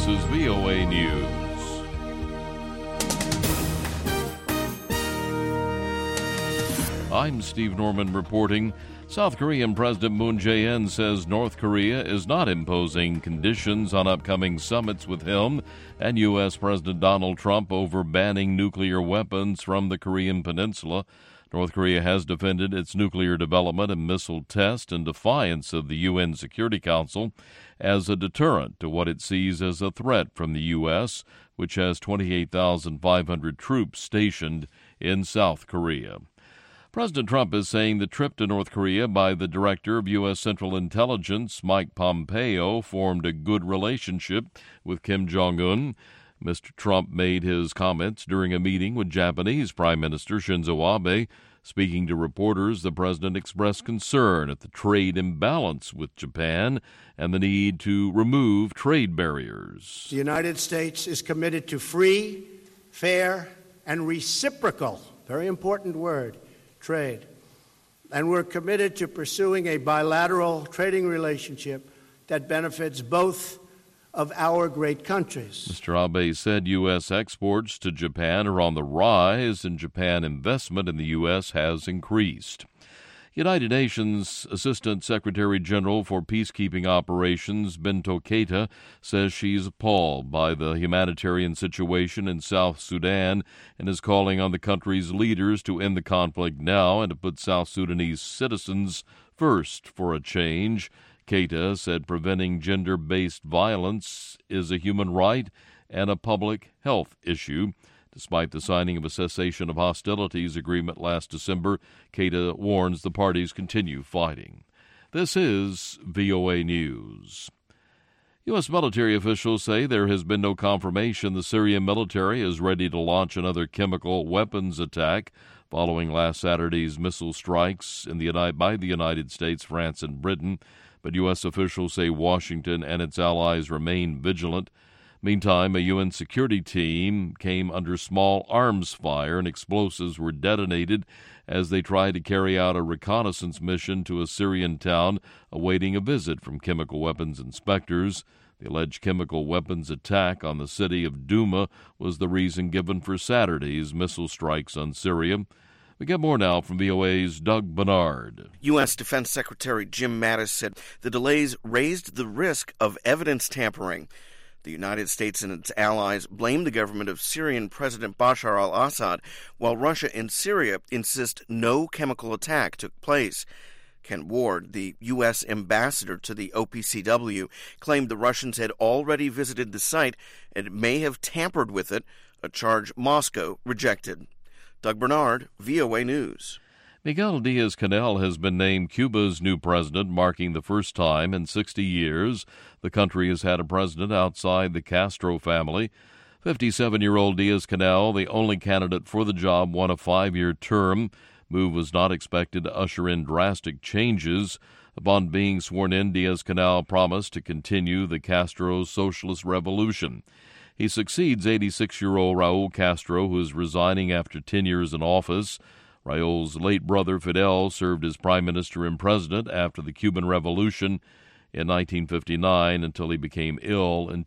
This is VOA News. I'm Steve Norman reporting. South Korean President Moon Jae-in says North Korea is not imposing conditions on upcoming summits with him and U.S. President Donald Trump over banning nuclear weapons from the Korean peninsula. North Korea has defended its nuclear development and missile test in defiance of the UN Security Council as a deterrent to what it sees as a threat from the U.S., which has 28,500 troops stationed in South Korea. President Trump is saying the trip to North Korea by the director of U.S. Central Intelligence, Mike Pompeo, formed a good relationship with Kim Jong-un. Mr. Trump made his comments during a meeting with Japanese Prime Minister Shinzo Abe. Speaking to reporters, the president expressed concern at the trade imbalance with Japan and the need to remove trade barriers. The United States is committed to free, fair, and reciprocal, very important word, trade. And we're committed to pursuing a bilateral trading relationship that benefits both of our great countries. Mr. Abe said U.S. exports to Japan are on the rise and Japan investment in the U.S. has increased. United Nations Assistant Secretary General for Peacekeeping Operations Bintou Keita says she's appalled by the humanitarian situation in South Sudan and is calling on the country's leaders to end the conflict now and to put South Sudanese citizens first for a change. Keita said preventing gender-based violence is a human right and a public health issue. Despite the signing of a cessation of hostilities agreement last December, Keita warns the parties continue fighting. This is VOA News. U.S. military officials say there has been no confirmation the Syrian military is ready to launch another chemical weapons attack following last Saturday's missile strikes by the United States, France, and Britain. But U.S. officials say Washington and its allies remain vigilant. Meantime, a UN security team came under small arms fire and explosives were detonated as they tried to carry out a reconnaissance mission to a Syrian town awaiting a visit from chemical weapons inspectors. The alleged chemical weapons attack on the city of Douma was the reason given for Saturday's missile strikes on Syria. We get more now from VOA's Doug Bernard. U.S. Defense Secretary Jim Mattis said the delays raised the risk of evidence tampering. The United States and its allies blame the government of Syrian President Bashar al-Assad, while Russia and Syria insist no chemical attack took place. Ken Ward, the U.S. ambassador to the OPCW, claimed the Russians had already visited the site and may have tampered with it, a charge Moscow rejected. Doug Bernard, VOA News. Miguel Diaz-Canel has been named Cuba's new president, marking the first time in 60 years the country has had a president outside the Castro family. 57-year-old Diaz-Canel, the only candidate for the job, won a 5-year term. Move was not expected to usher in drastic changes. Upon being sworn in, Diaz-Canel promised to continue the Castro socialist revolution. He succeeds 86-year-old Raul Castro, who is resigning after 10 years in office. Raul's late brother Fidel served as prime minister and president after the Cuban Revolution in 1959 until he became ill in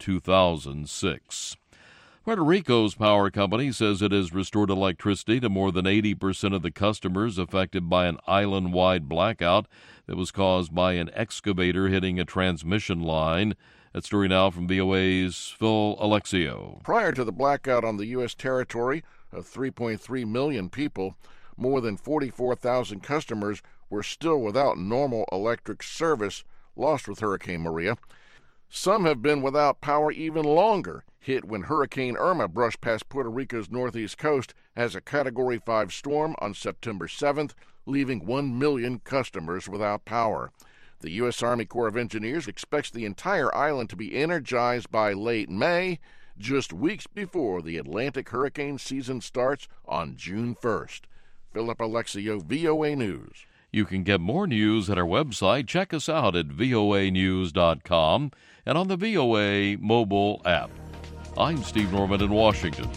2006. Puerto Rico's power company says it has restored electricity to more than 80% of the customers affected by an island-wide blackout that was caused by an excavator hitting a transmission line. That story now from VOA's Phil Alexio. Prior to the blackout on the U.S. territory of 3.3 million people, more than 44,000 customers were still without normal electric service lost with Hurricane Maria. Some have been without power even longer, hit when Hurricane Irma brushed past Puerto Rico's northeast coast as a Category 5 storm on September 7th, leaving 1 million customers without power. The U.S. Army Corps of Engineers expects the entire island to be energized by late May, just weeks before the Atlantic hurricane season starts on June 1st. Philip Alexio, VOA News. You can get more news at our website. Check us out at voanews.com and on the VOA mobile app. I'm Steve Norman in Washington.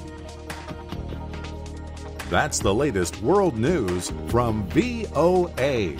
That's the latest world news from VOA.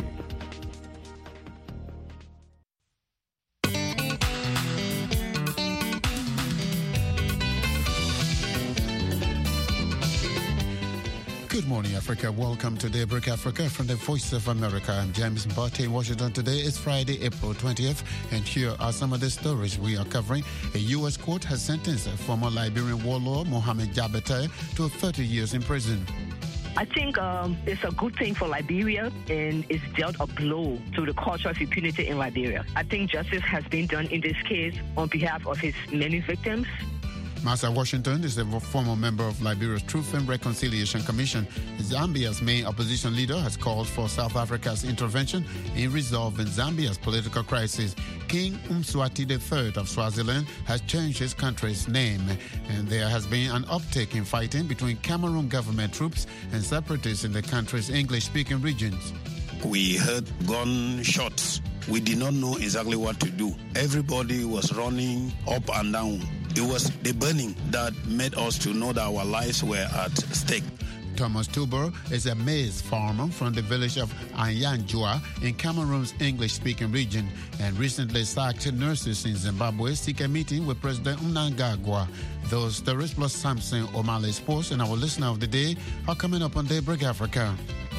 Good morning, Africa. Welcome to Daybreak Africa from the Voice of America. I'm James Mbate in Washington. Today is Friday, April 20th, and here are some of the stories we are covering. A U.S. court has sentenced former Liberian warlord Mohamed Jabate to 30 years in prison. I think it's a good thing for Liberia, and it's dealt a blow to the culture of impunity in Liberia. I think justice has been done in this case on behalf of his many victims. Martha Washington is a former member of Liberia's Truth and Reconciliation Commission. Zambia's main opposition leader has called for South Africa's intervention in resolving Zambia's political crisis. King Mswati III of Swaziland has changed his country's name, and there has been an uptick in fighting between Cameroon government troops and separatists in the country's English-speaking regions. We heard gunshots. We did not know exactly what to do. Everybody was running up and down. It was the burning that made us to know that our lives were at stake. Thomas Tuber is a maize farmer from the village of Anyanjua in Cameroon's English-speaking region, and recently sacked nurses in Zimbabwe seek a meeting with President Mnangagwa. Those stories plus Samson O'Malley Sports and our listener of the day are coming up on Daybreak Africa.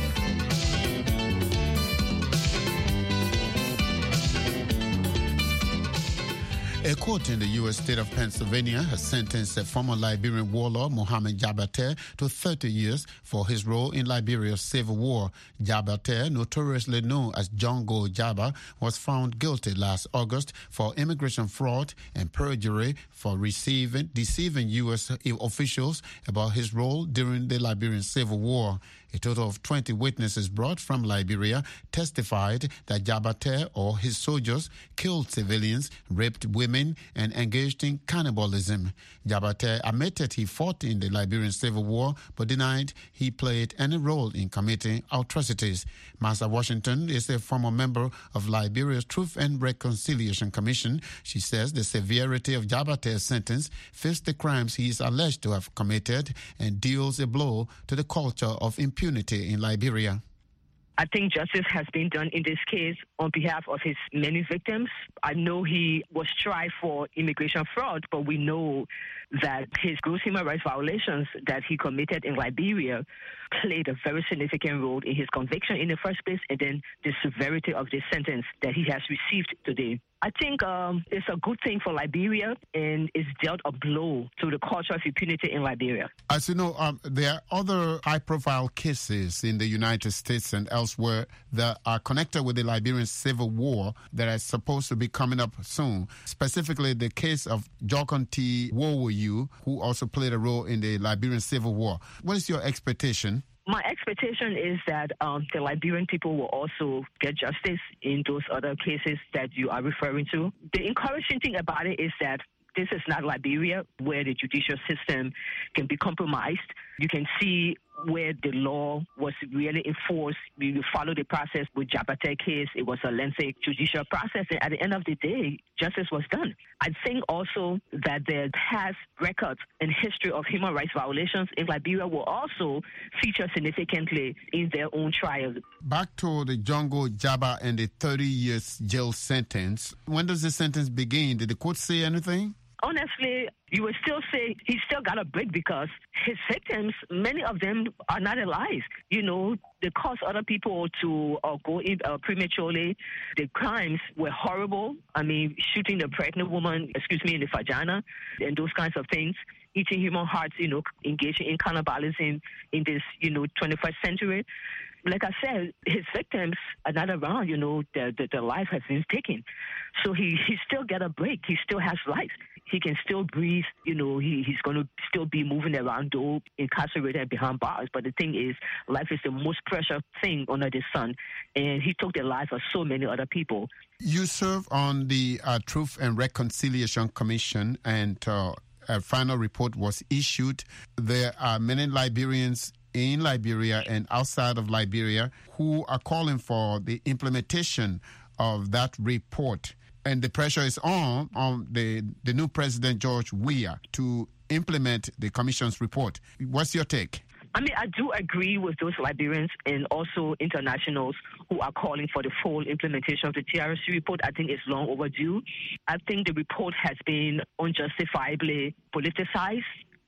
A court in the U.S. state of Pennsylvania has sentenced a former Liberian warlord, Mohamed Jabate, to 30 years for his role in Liberia's civil war. Jabate, notoriously known as Jongo Jaba, was found guilty last August for immigration fraud and perjury for deceiving U.S. officials about his role during the Liberian civil war. A total of 20 witnesses brought from Liberia testified that Jabate or his soldiers killed civilians, raped women, and engaged in cannibalism. Jabate admitted he fought in the Liberian Civil War, but denied he played any role in committing atrocities. Martha Washington is a former member of Liberia's Truth and Reconciliation Commission. She says the severity of Jabate's sentence fits the crimes he is alleged to have committed and deals a blow to the culture of impunity in Liberia. I think justice has been done in this case on behalf of his many victims. I know he was tried for immigration fraud, but we know that his gross human rights violations that he committed in Liberia played a very significant role in his conviction in the first place, and then the severity of the sentence that he has received today. I think it's a good thing for Liberia, and it's dealt a blow to the culture of impunity in Liberia. As you know, there are other high-profile cases in the United States and elsewhere that are connected with the Liberian Civil War that are supposed to be coming up soon. Specifically, the case of Jokonti Wowoyu, who also played a role in the Liberian Civil War. What is your expectation? My expectation is that the Liberian people will also get justice in those other cases that you are referring to. The encouraging thing about it is that this is not Liberia, where the judicial system can be compromised. You can see where the law was really enforced. You follow the process with Jabate case. It was a lengthy judicial process, and at the end of the day, justice was done. I think also that the past records and history of human rights violations in Liberia will also feature significantly in their own trials. Back to the Jongo Jaba and the 30 years jail sentence. When does the sentence begin? Did the court say anything? Honestly, you would still say he still got a break because his victims, many of them are not alive. You know, they caused other people to go in prematurely. The crimes were horrible. I mean, shooting the pregnant woman, in the vagina, and those kinds of things. Eating human hearts, engaging in cannibalism in this, 21st century. Like I said, his victims are not around, the life has been taken. So he still get a break. He still has life. He can still breathe. He's going to still be moving around, though incarcerated behind bars. But the thing is, life is the most precious thing under the sun. And he took the life of so many other people. You serve on the Truth and Reconciliation Commission, and a final report was issued. There are many Liberians in Liberia and outside of Liberia who are calling for the implementation of that report. And the pressure is on the new president, George Weah, to implement the commission's report. What's your take? I mean, I do agree with those Liberians and also internationals who are calling for the full implementation of the TRC report. I think it's long overdue. I think the report has been unjustifiably politicized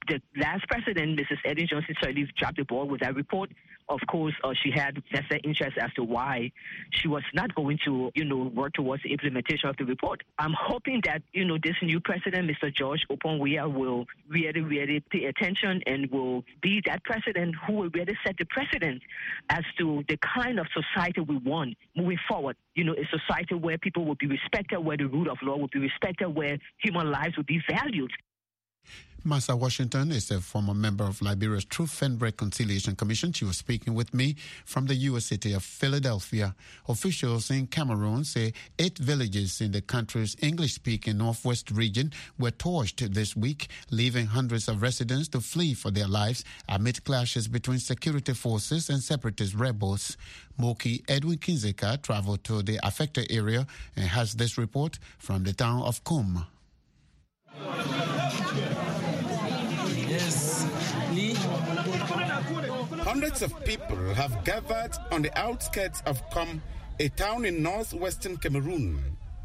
The last president, Mrs. Ellen Johnson Sirleaf, dropped the ball with that report. Of course, she had vested interest as to why she was not going to, work towards the implementation of the report. I'm hoping that, this new president, Mr. George Oponwia, will really, really pay attention and will be that president who will really set the precedent as to the kind of society we want moving forward. A society where people will be respected, where the rule of law will be respected, where human lives will be valued. Martha Washington is a former member of Liberia's Truth and Reconciliation Commission. She was speaking with me from the U.S. city of Philadelphia. Officials in Cameroon say 8 villages in the country's English-speaking northwest region were torched this week, leaving hundreds of residents to flee for their lives amid clashes between security forces and separatist rebels. Moki Edwin Kinzeka traveled to the affected area and has this report from the town of Kum. Hundreds of people have gathered on the outskirts of Kum, a town in northwestern Cameroon.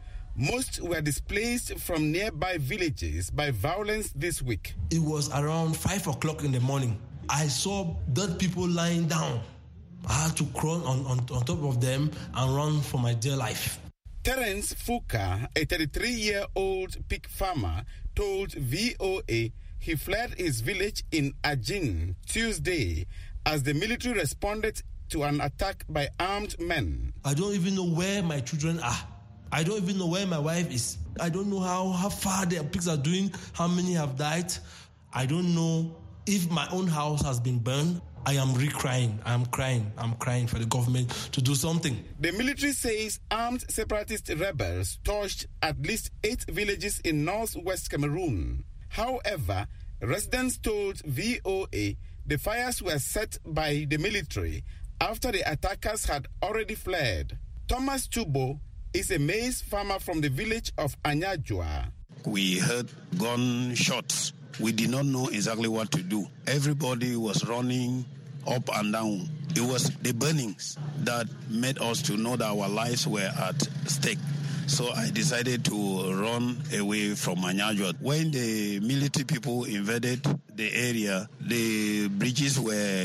Most were displaced from nearby villages by violence this week. It was around 5 o'clock in the morning. I saw dead people lying down. I had to crawl on top of them and run for my dear life. Terence Fuka, a 33-year-old pig farmer, told VOA he fled his village in Ajin Tuesday as the military responded to an attack by armed men. I don't even know where my children are. I don't even know where my wife is. I don't know how far the pigs are doing, how many have died. I don't know if my own house has been burned. I am crying. I'm crying for the government to do something. The military says armed separatist rebels torched at least 8 villages in northwest Cameroon. However, residents told VOA the fires were set by the military after the attackers had already fled. Thomas Tubo is a maize farmer from the village of Anyajua. We heard gunshots. We did not know exactly what to do. Everybody was running up and down. It was the burnings that made us to know that our lives were at stake. So I decided to run away from Anyajua. When the military people invaded the area, the bridges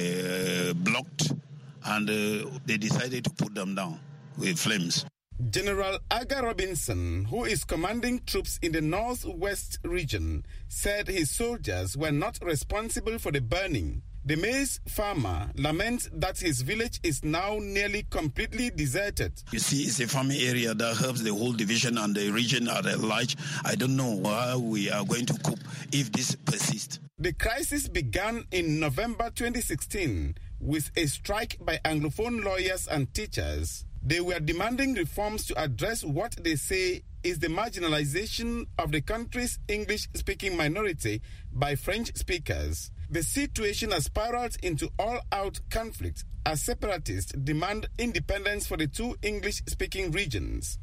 were blocked and they decided to put them down with flames. General Aga Robinson, who is commanding troops in the northwest region, said his soldiers were not responsible for the burning. The maize farmer laments that his village is now nearly completely deserted. You see, it's a farming area that helps the whole division and the region at large. I don't know how we are going to cope if this persists. The crisis began in November 2016 with a strike by Anglophone lawyers and teachers. They were demanding reforms to address what they say is the marginalization of the country's English-speaking minority by French speakers. The situation has spiraled into all-out conflict as separatists demand independence for the 2 English-speaking regions.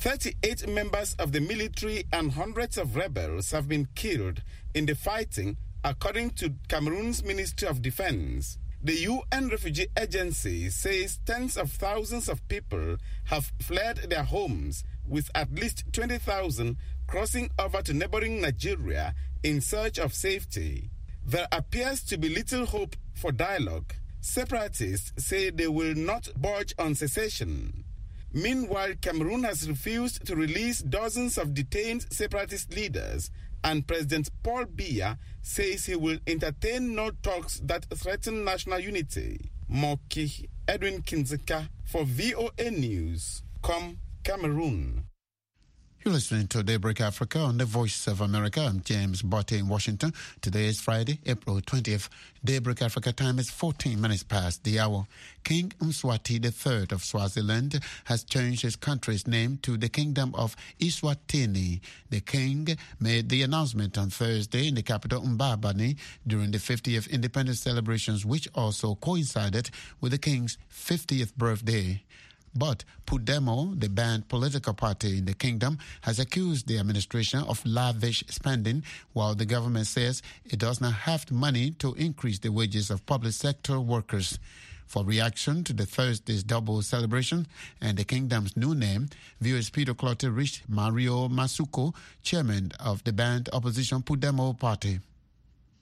38 members of the military and hundreds of rebels have been killed in the fighting, according to Cameroon's Ministry of Defense. The UN Refugee Agency says tens of thousands of people have fled their homes, with at least 20,000 crossing over to neighboring Nigeria in search of safety. There appears to be little hope for dialogue. Separatists say they will not budge on cessation. Meanwhile, Cameroon has refused to release dozens of detained separatist leaders, and President Paul Biya says he will entertain no talks that threaten national unity. Moki Edwin Kinzeka for VOA News, Cameroon. You're listening to Daybreak Africa on the Voice of America. I'm James Botte in Washington. Today is Friday, April 20th. Daybreak Africa time is 14 minutes past the hour. King Mswati III of Swaziland has changed his country's name to the Kingdom of Eswatini. The king made the announcement on Thursday in the capital Mbabane during the 50th independence celebrations, which also coincided with the king's 50th birthday. But Pudemo, the banned political party in the kingdom, has accused the administration of lavish spending, while the government says it does not have the money to increase the wages of public sector workers. For reaction to the Thursday's double celebration and the kingdom's new name, viewers Peter Clotte reached Mario Masuko, chairman of the banned opposition Pudemo party.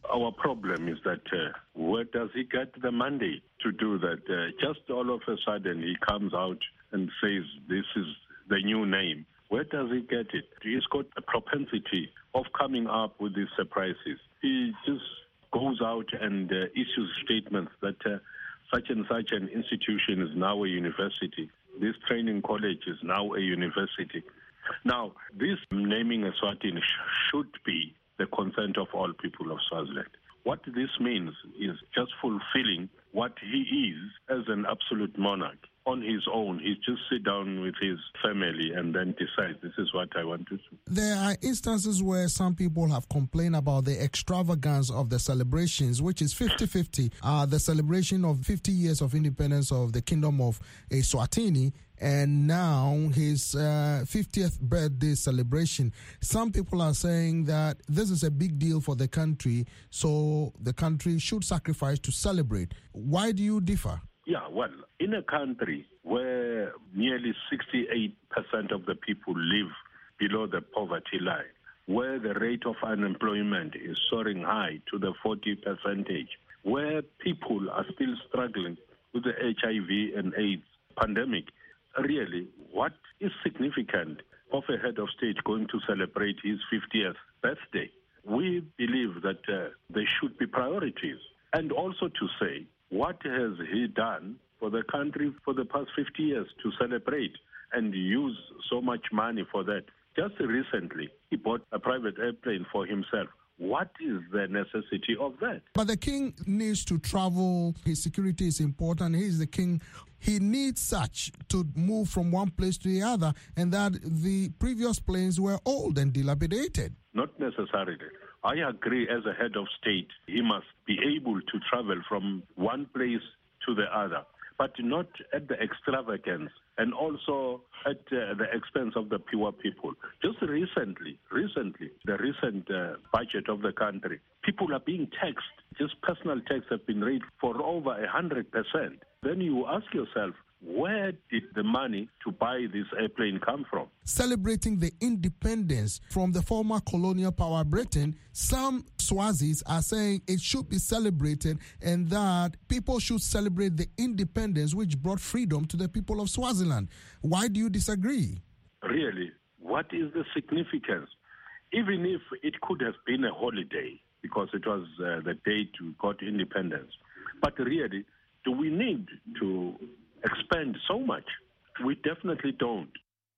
our problem is that where does he get the mandate to do that? Just all of a sudden he comes out and says this is the new name. Where does he get it? He's got a propensity of coming up with these surprises. He just goes out and issues statements that such and such an institution is now a university. This training college is now a university. Now, this naming Eswatini should be the consent of all people of Swaziland. What this means is just fulfilling what he is as an absolute monarch. On his own, he just sit down with his family and then decide this is what I want to do. There are instances where some people have complained about the extravagance of the celebrations, which is 50-50. The celebration of 50 years of independence of the Kingdom of Eswatini, and now his 50th birthday celebration. Some people are saying that this is a big deal for the country, so the country should sacrifice to celebrate. Why do you differ? Yeah, well, in a country where nearly 68% of the people live below the poverty line, where the rate of unemployment is soaring high to the 40%, where people are still struggling with the HIV and AIDS pandemic, really, what is significant of a head of state going to celebrate his 50th birthday? We believe that there should be priorities. And also to say, what has he done for the country for the past 50 years to celebrate and use so much money for that? Just recently, he bought a private airplane for himself. What is the necessity of that? But the king needs to travel. His security is important. He is the king. He needs such to move from one place to the other, and that the previous planes were old and dilapidated. Not necessarily. I agree, as a head of state, he must be able to travel from one place to the other, but not at the extravagance and also at the expense of the poor people. Just recently, the recent budget of the country, people are being taxed. Just personal tax have been raised for over 100%. Then you ask yourself, where did the money to buy this airplane come from? Celebrating the independence from the former colonial power Britain, some Swazis are saying it should be celebrated and that people should celebrate the independence which brought freedom to the people of Swaziland. Why do you disagree? Really, what is the significance? Even if it could have been a holiday, because it was the day to got independence. But really, do we need to expend so much? We definitely don't.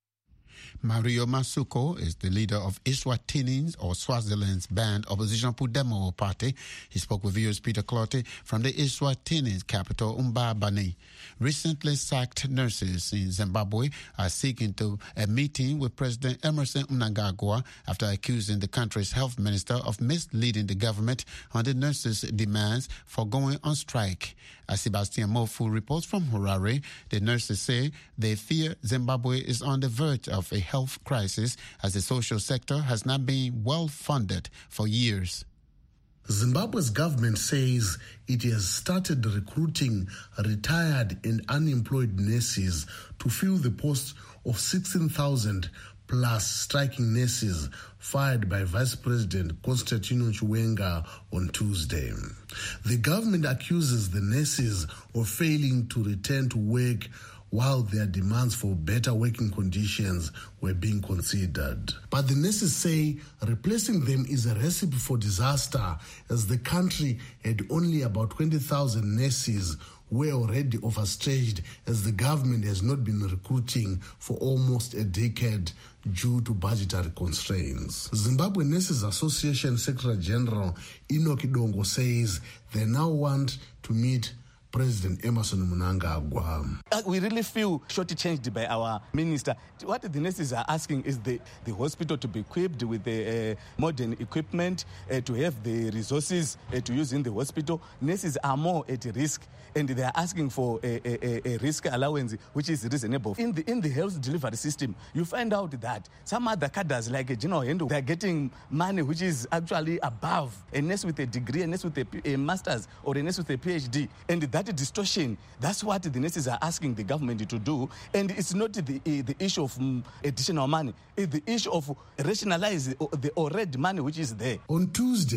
Mario Masuko is the leader of Eswatini's or Swaziland's banned opposition Pudemo party. He spoke with viewers Peter Clottey from the Eswatini's capital, Mbabane. Recently sacked nurses in Zimbabwe are seeking a meeting with President Emmerson Mnangagwa after accusing the country's health minister of misleading the government on the nurses' demands for going on strike. As Sebastian Mofu reports from Harare, the nurses say they fear Zimbabwe is on the verge of a health crisis as the social sector has not been well funded for years. Zimbabwe's government says it has started recruiting retired and unemployed nurses to fill the posts of 16,000 plus striking nurses fired by Vice President Constantino Chiwenga on Tuesday. The government accuses the nurses of failing to return to work while their demands for better working conditions were being considered. But the nurses say replacing them is a recipe for disaster, as the country had only about 20,000 nurses were already overstretched, as the government has not been recruiting for almost a decade due to budgetary constraints. Zimbabwe Nurses Association Secretary General Enoch Dongo says they now want to meet President Emmerson Mnangagwa. We really feel shortchanged by our minister. What the nurses are asking is the hospital to be equipped with the modern equipment, to have the resources to use in the hospital. Nurses are more at risk, and they are asking for a risk allowance which is reasonable. In the health delivery system, you find out that some other cadres like General Hendo, they are getting money which is actually above a nurse with a degree, a nurse with a master's, or a nurse with a PhD. And that distortion, that's what the nurses are asking the government to do. And it's not the issue of additional money. It's the issue of rationalize the already money which is there. On Tuesday,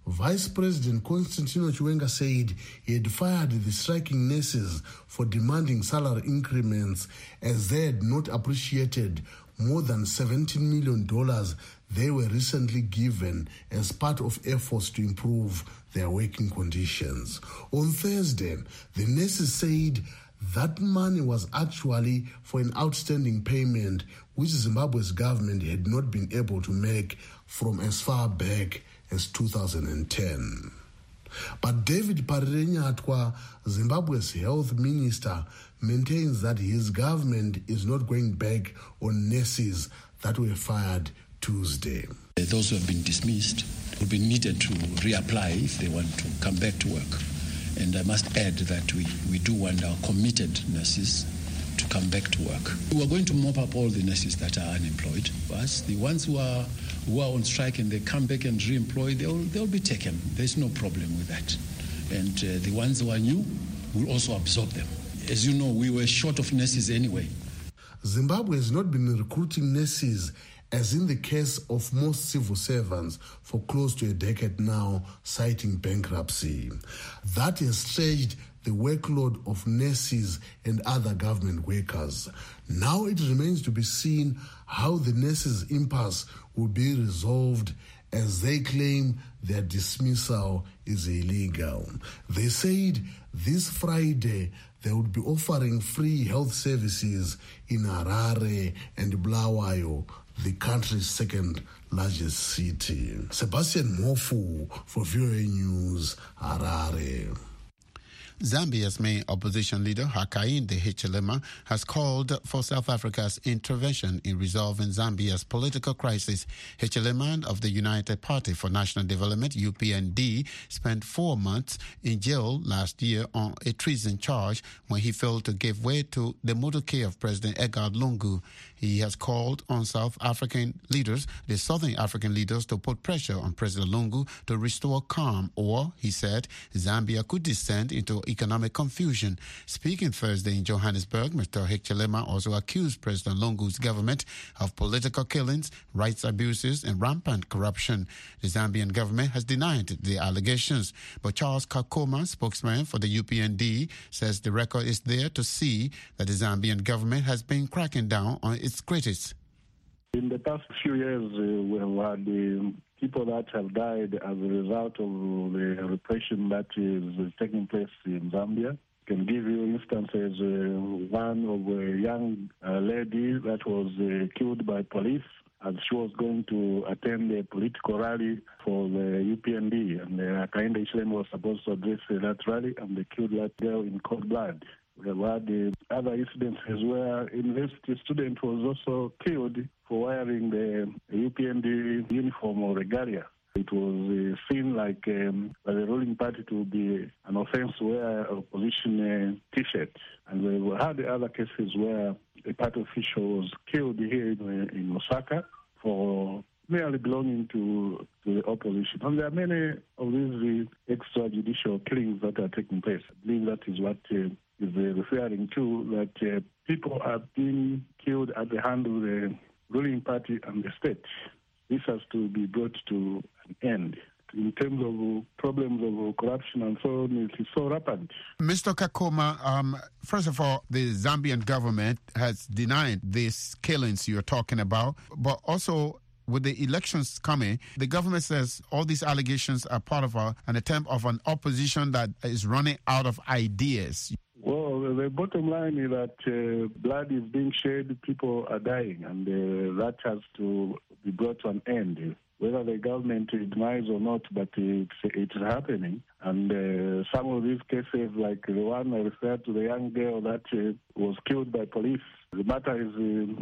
Vice President Constantino Chiwenga said he had fired the striking nurses for demanding salary increments as they had not appreciated more than $17 million they were recently given as part of efforts to improve their working conditions. On Thursday, the nurses said that money was actually for an outstanding payment which Zimbabwe's government had not been able to make from as far back as 2010. But David Parirenyatwa, Zimbabwe's health minister, maintains that his government is not going back on nurses that were fired Tuesday. Those who have been dismissed will be needed to reapply if they want to come back to work. And I must add that we do want our committed nurses to come back to work. We are going to mop up all the nurses that are unemployed. But the ones who are on strike and they come back and re-employ, they'll be taken. There's no problem with that. And the ones who are new will also absorb them. As you know, we were short of nurses anyway. Zimbabwe has not been recruiting nurses, as in the case of most civil servants, for close to a decade now, citing bankruptcy. That has stretched the workload of nurses and other government workers. Now it remains to be seen how the nurses' impasse will be resolved, as they claim their dismissal is illegal. They said this Friday they would be offering free health services in Harare and Bulawayo, the country's second largest city. Sebastian Mofu for VOA News, Harare. Zambia's main opposition leader, Hakainde Hichilema, has called for South Africa's intervention in resolving Zambia's political crisis. Hichilema of the United Party for National Development, UPND, spent 4 months in jail last year on a treason charge when he failed to give way to the motorcade of President Edgar Lungu. He has called on the Southern African leaders, to put pressure on President Lungu to restore calm, or, he said, Zambia could descend into economic confusion. Speaking Thursday in Johannesburg, Mr. Hichilema also accused President Lungu's government of political killings, rights abuses, and rampant corruption. The Zambian government has denied the allegations, but Charles Kakoma, spokesman for the UPND, says the record is there to see that the Zambian government has been cracking down on its critics. In the past few years, we have had people that have died as a result of the repression that is taking place in Zambia. I can give you instances, one of a young lady that was killed by police as she was going to attend a political rally for the UPND, and Hakainde Hichilema was supposed to address that rally, and they killed that girl in cold blood. We have had other incidences where a university student was also killed for wearing the UPND uniform or regalia. It was seen like by the ruling party to be an offense to wear a opposition T-shirt. And we had other cases where a party official was killed here in Osaka for merely belonging to the opposition. And there are many of these extrajudicial killings that are taking place. I believe that is what is referring to, that people are being killed at the hand of the ruling party and the state. This has to be brought to an end. In terms of problems of corruption and so on, it is so rampant. Mr. Kakoma, first of all, the Zambian government has denied these killings you're talking about, but also with the elections coming, the government says all these allegations are part of an attempt of an opposition that is running out of ideas. Well, the bottom line is that blood is being shed, people are dying, and that has to be brought to an end. Whether the government denies or not, but it's happening. And some of these cases, like the one I referred to, the young girl that was killed by police, the matter is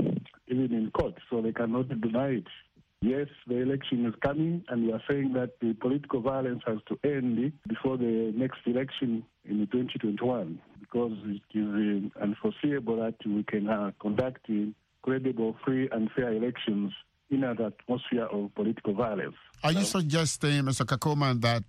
even in court, so they cannot deny it. Yes, the election is coming, and we are saying that the political violence has to end before the next election in 2021, because it is unforeseeable that we can conduct credible, free, and fair elections in an atmosphere of political violence. Are you suggesting, Mr. Kakoma, that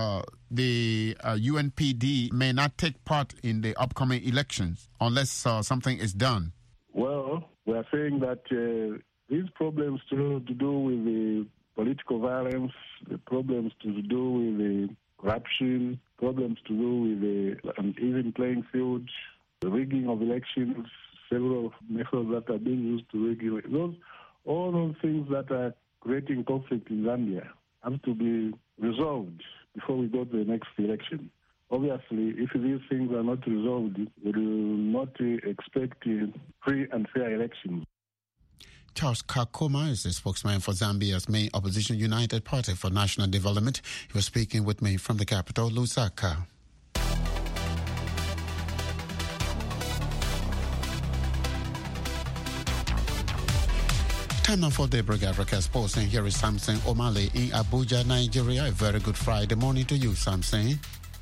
the UNPD may not take part in the upcoming elections unless something is done? Well, we are saying that these problems to do with the political violence, the problems to do with the corruption, problems to do with the uneven playing field, the rigging of elections, several methods that are being used to rig all those things that are creating conflict in Zambia have to be resolved before we go to the next election. Obviously, if these things are not resolved, we will not expect free and fair elections. Charles Kakoma is the spokesman for Zambia's main opposition United Party for National Development. He was speaking with me from the capital, Lusaka. Time now for Daybreak Africa Sports, and here is Samson O'Malley in Abuja, Nigeria. A very good Friday morning to you, Samson.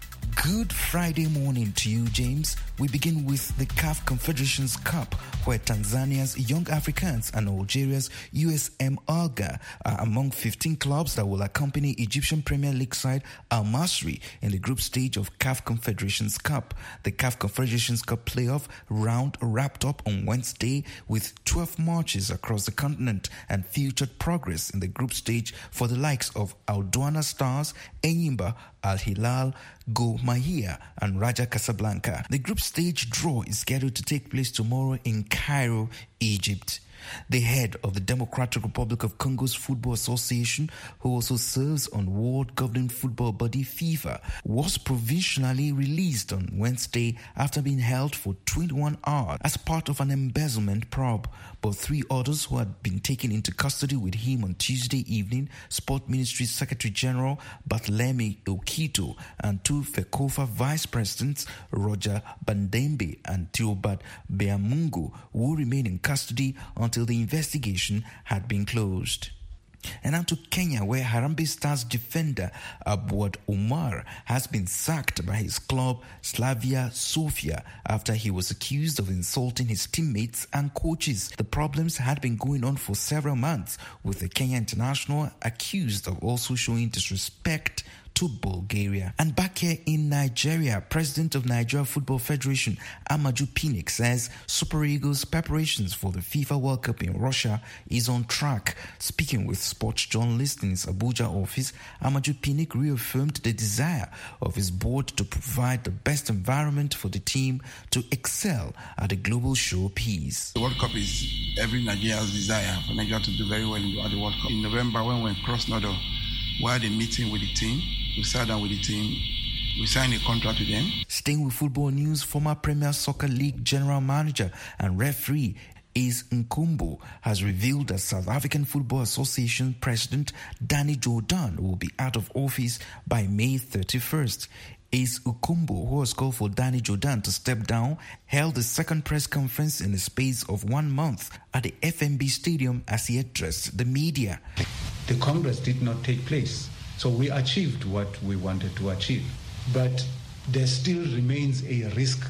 Good Friday morning to you, James. We begin with the CAF Confederations Cup, where Tanzania's Young Africans and Algeria's USM Alger are among 15 clubs that will accompany Egyptian Premier League side Al Masry in the group stage of CAF Confederations Cup. The CAF Confederations Cup playoff round wrapped up on Wednesday with 12 matches across the continent and featured progress in the group stage for the likes of Al Douana Stars, Enyimba, Al Hilal, Go Mahia and Raja Casablanca. The group stage draw is scheduled to take place tomorrow in Cairo, Egypt. The head of the Democratic Republic of Congo's Football Association, who also serves on world governing football body FIFA, was provisionally released on Wednesday after being held for 21 hours as part of an embezzlement probe. But 3 others who had been taken into custody with him on Tuesday evening, Sport Ministry Secretary General Barthélemy Okito and 2 FECOFA Vice Presidents, Roger Bandembe and Theobald Beamungu, will remain in custody until the investigation had been closed. And now to Kenya, where Harambee Stars defender Abuad Omar has been sacked by his club Slavia Sofia after he was accused of insulting his teammates and coaches. The problems had been going on for several months, with the Kenya international accused of also showing disrespect to Bulgaria. And back here in Nigeria, President of Nigeria Football Federation Amaju Pinnick says Super Eagles' preparations for the FIFA World Cup in Russia is on track. Speaking with sports journalists in his Abuja office, Amaju Pinnick reaffirmed the desire of his board to provide the best environment for the team to excel at the global showpiece. The World Cup is every Nigerian's desire for Nigeria to do very well at the World Cup. In November, when we went cross-Nordo, we had a meeting with the team. We sat down with the team. We signed a contract with them. Staying with football news, former Premier Soccer League general manager and referee Ace Nkumbo has revealed that South African Football Association President Danny Jordan will be out of office by May 31st. Ace Nkumbo, who has called for Danny Jordan to step down, held the second press conference in the space of 1 month at the FNB Stadium as he addressed the media. The Congress did not take place. So we achieved what we wanted to achieve. But there still remains a risk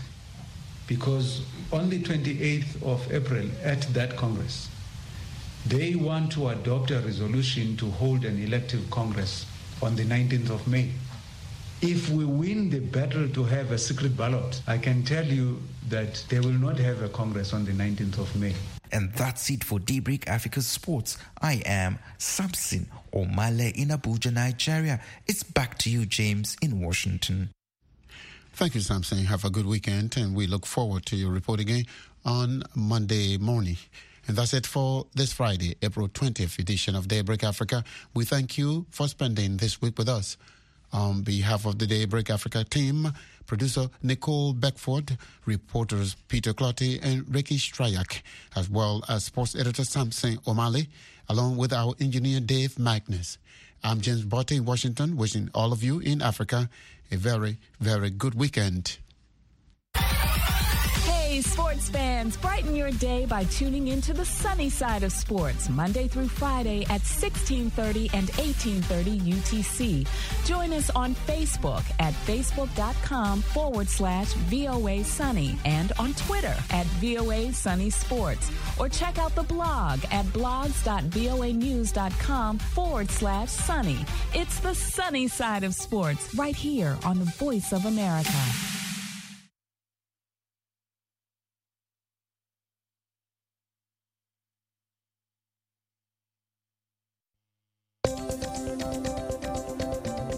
because on the 28th of April at that Congress, they want to adopt a resolution to hold an elective Congress on the 19th of May. If we win the battle to have a secret ballot, I can tell you that they will not have a Congress on the 19th of May. And that's it for Daybreak Africa Sports. I am Samson O'Malley in Abuja, Nigeria. It's back to you, James, in Washington. Thank you, Samson. Have a good weekend, and we look forward to your report again on Monday morning. And that's it for this Friday, April 20th edition of Daybreak Africa. We thank you for spending this week with us. On behalf of the Daybreak Africa team, producer Nicole Beckford, reporters Peter Clotty and Ricky Strayak, as well as sports editor Samson O'Malley, along with our engineer Dave Magnus. I'm James Botte in Washington, wishing all of you in Africa a very, very good weekend. Hey, sports fans, brighten your day by tuning into the sunny side of sports, Monday through Friday at 1630 and 1830 UTC. Join us on Facebook at facebook.com/VOA Sunny and on Twitter at VOA Sunny Sports. Or check out the blog at blogs.voanews.com/sunny. It's the sunny side of sports right here on the Voice of America.